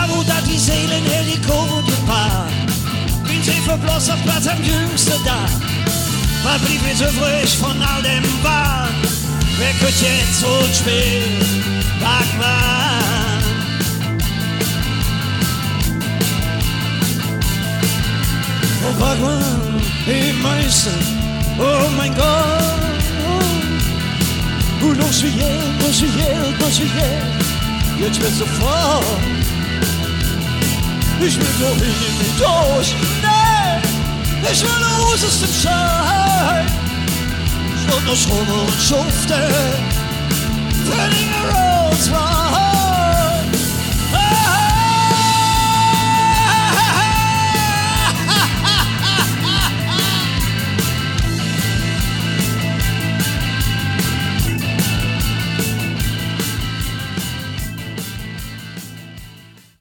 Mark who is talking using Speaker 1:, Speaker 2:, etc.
Speaker 1: da wo da die Seelen Helikopter gepaart. Bin sie verblossen, Platz am jüngsten da. Was blieb mir so frisch von all dem Wahn? Wer könnte jetzt so spielen? Backwaren. Oh Backwaren, hey Meister, oh mein Gott. Oh, los wie je, jetzt wird sofort. Ich will doch nicht durch, nee, ich will raus aus dem Schein. Ich will noch rum und schufte, für den